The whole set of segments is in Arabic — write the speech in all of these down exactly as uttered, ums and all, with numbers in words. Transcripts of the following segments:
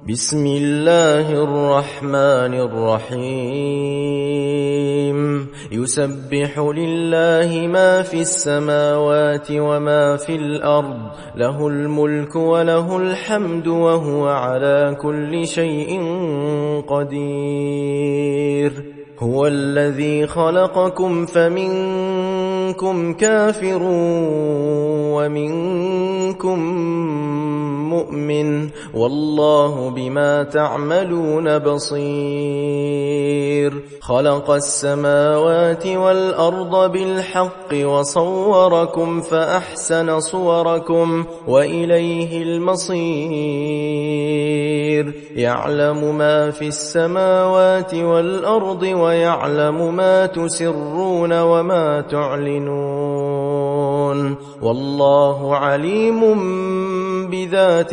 بسم الله الرحمن الرحيم يسبح لله ما في السماوات وما في الأرض له الملك وله الحمد وهو على كل شيء قدير هو الذي خلقكم فمنكم كافر ومنكم مؤمن والله بما تعملون بصير خلق السماوات والأرض بالحق وصوركم فأحسن صوركم وإليه المصير يعلم ما في السماوات والأرض ويعلم ما تسرون وما تعلنون والله عليم بذات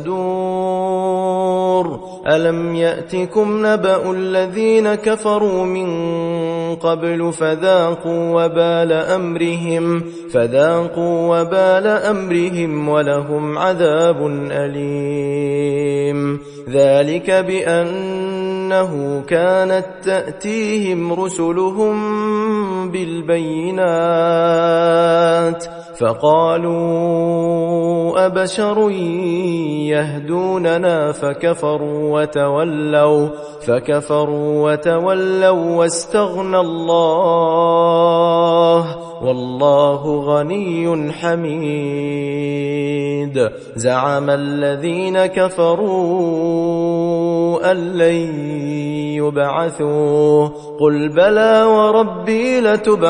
الصدور ألم يأتكم نبأ الذين كفروا من قبل فذاقوا وبال أمرهم فذاقوا وبال أمرهم ولهم عذاب أليم ذلك بأنه كانت تأتيهم رسلهم بالبينات فقالوا أبشر يهدوننا فكفروا وتولوا فكفروا وتولوا واستغنى الله والله غني حميد زعم الذين كفروا أن لن يبعثوا قل بلى وربي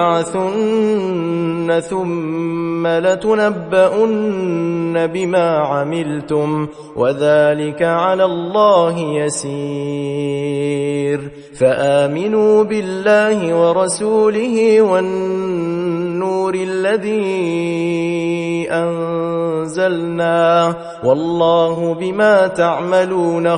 لتبعثن ثم لتنبؤن بما عملتم وذلك على الله يسير فآمنوا بالله ورسوله والنور الذي أنزلنا والله بما تعملون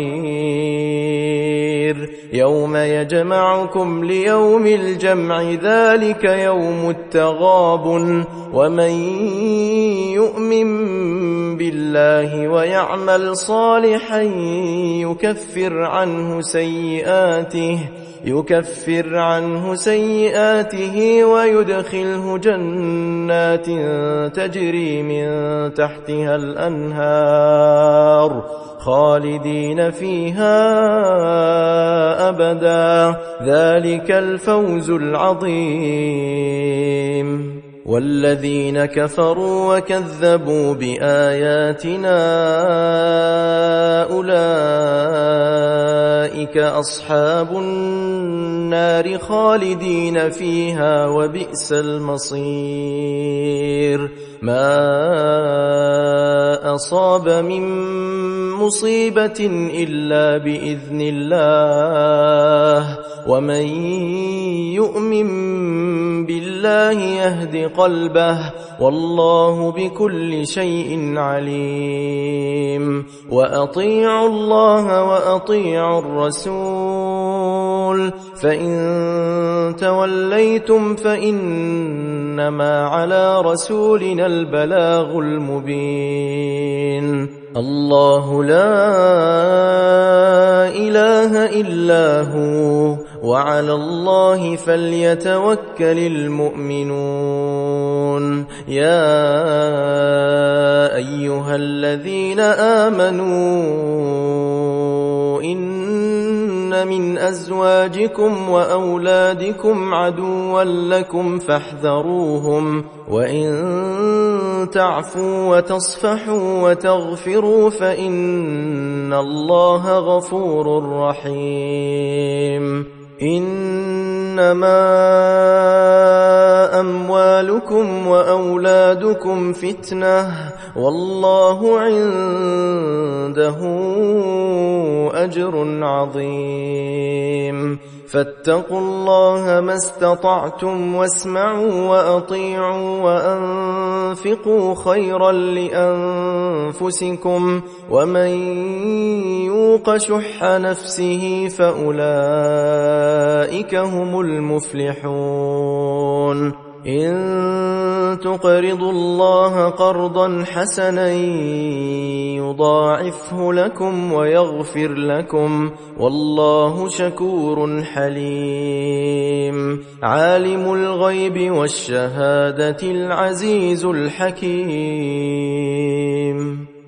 خبير يوم يجمعكم ليوم الجمع ذلك يوم التغابن ومن يؤمن بالله ويعمل صالحا يكفر عنه سيئاته يكفر عنه سيئاته ويدخله جنات تجري من تحتها الأنهار خالدين فيها أبدا ذلك الفوز العظيم والذين كفروا وكذبوا بآياتنا أولئك أصحاب النار خالدين فيها وبئس المصير ما أصاب من مصيبة إلا بإذن الله ومن يؤمن بالله يهد قلبه والله بكل شيء عليم وأطيعوا الله وأطيعوا الرسول فإن توليتم فإنما على رسولنا البلاغ المبين الله لا إله إلا هو وعلى الله فليتوكل المؤمنون يا أيها الذين آمنوا إن من أزواجكم وأولادكم عدوا لكم فاحذروهم وإن تعفوا وتصفحوا وتغفروا فإن الله غفور رحيم إنما أموالكم وأولادكم فتنة والله عنده أجر عظيم فاتقوا الله ما استطعتم واسمعوا وأطيعوا وأنفقوا خيرا لأنفسكم ومن يوق شح نفسه فأولئك هم المفلحون إن تقرضوا الله قرضا حسنا يضاعفه لكم ويغفر لكم والله شكور حليم عالم الغيب والشهادة العزيز الحكيم